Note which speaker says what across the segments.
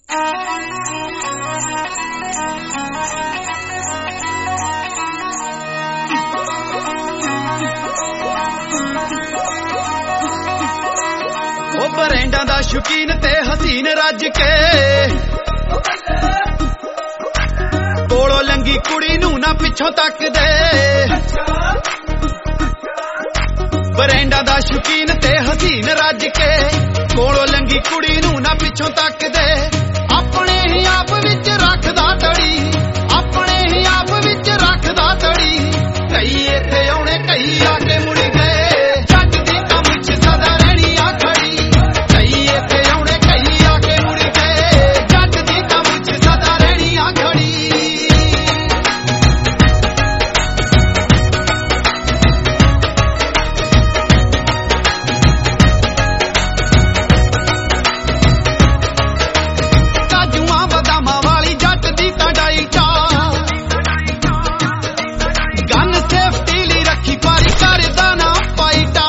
Speaker 1: ਬਰੈਂਡਾਂ ਦਾ ਸ਼ੌਕੀਨ ਤੇ ਹਸੀਨ ਰੱਜ ਕੇ ਕੋਲੋਂ ਲੰਗੀ ਕੁੜੀ ਨੂੰ ਨਾ ਪਿੱਛੋਂ ਤੱਕਦੇ। ਬਰੈਂਡਾਂ ਦਾ ਸ਼ੌਕੀਨ ਤੇ ਹਸੀਨ ਰੱਜ ਕੇ ਕੋਲੋਂ ਲੰਗੀ ਕੁੜੀ ਨੂੰ ਨਾ ਪਿੱਛੋਂ ਤੱਕਦੇ। ਆਪਣੇ ਹੀ ਆਪ ਵਿੱਚ ਰੱਖਦਾ ਤੜੀ, ਆਪਣੇ ਹੀ ਆਪ ਵਿੱਚ ਰੱਖਦਾ ਤੜੀ। ਕਈ ਇੱਥੇ ਆਉਣੇ ਕਈ ਆ ਕੇ ਮੁੜ ਗਏ, ਜੱਟ ਦੀ ਤਾਂ ਮੁੱਛ ਸਦਾ ਰਹਿਣੀ ਆ ਖੜੀ। ਕਈ ਇੱਥੇ ਆਉਣੇ ਕਈ ਆ ਕੇ ਮੁੜ ਗਏ, ਜੱਟ ਦੀ ਤਾਂ ਮੁੱਛ ਸਦਾ ਰਹਿਣੀ ਆ ਖੜੀ। ਕਾਜੂਆਂ ਬਦਾਮਾਂ ਵਾਲੀ ਜੱਟ ਦੀ ਤਾਂ ਡਾਈਟ ਆ, ਗਨ ਸੇਫਟੀ ਲਈ ਰੱਖੀ ਪਾਰੀ ਕਰਦਾ ਨਾ ਪਾਈਟਾ।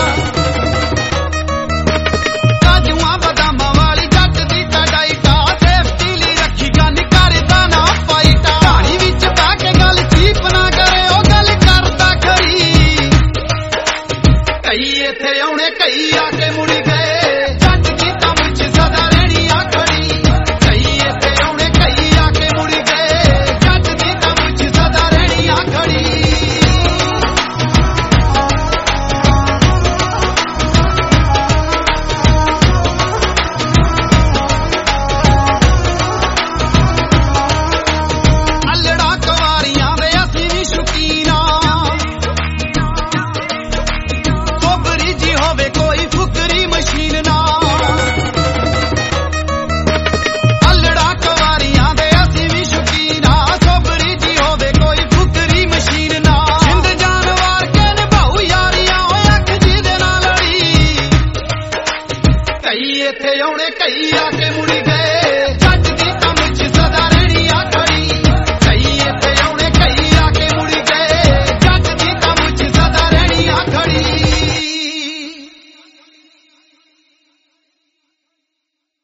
Speaker 1: ਕਾਜੂਆਂ ਬਦਾਮਾਂ ਵਾਲੀ ਜੱਟ ਦੀ ਤਾਂ ਡਾਈਟ ਆ, ਸੇਫਟੀ ਲਈ ਰੱਖੀ ਗਨ ਕਰਦਾ ਨਾ ਪਾਈਟਾ। ਢਾਣੀ ਵਿੱਚ ਬਹਿ ਕੇ ਗੱਲ ਚੀਪ ਨਾ ਕਰੇ, ਉਹ ਗੱਲ ਕਰਦਾ ਖਰੀ। ਕਈ ਇੱਥੇ ਆਉਣੇ ਕਈ ਆ ਕੇ ਮੁੜ ਗਏ, ਜੱਟ ਦੀ ਤਾਂ ਮੁੱਛ ਸਦਾ ਰਹਿਣੀ ਆ ਖੜੀ। ਕਈ ਇੱਥੇ ਆਉਣੇ ਕਈ ਆ ਕੇ ਮੁੜ ਗਏ, ਜੱਟ ਦੀ ਤਾਂ ਮੁੱਛ ਸਦਾ ਰਹਿਣੀ ਆ ਖੜੀ। ਅੱਲੜਾ ਕੁਆਰੀਆਂ ਦੇ ਅਸੀਂ ਵੀ ਸ਼ੌਕੀਨ ਆ, ਕੋਬਰੀ ਜੀ ਹੋਵੇ ਕੋਈ ਫੁਕਰੀ ਮਸ਼ੀਨ ਨਾ। ਅੱਲੜਾ ਕੁਆਰੀਆਂ ਦੇ ਅਸੀਂ ਵੀ ਸ਼ੌਕੀਨ ਆ, ਕੋਬਰੀ ਜੀ ਹੋਵੇ ਕੋਈ ਫੁਕਰੀ ਮਸ਼ੀਨ ਨਾ। ਜਿੰਦ ਜਾਨਵਾਰ ਕੇ ਨਿਭਾਉ ਯਾਰੀਆਂ, ਓਏ ਅੱਖ ਜੀ ਦੇ ਨਾਲ ਲੜੀ। ਕਈ ਇੱਥੇ ਆਉਣੇ ਕਈ ਆ ਕੇ ਮੁੜ ਗਏ।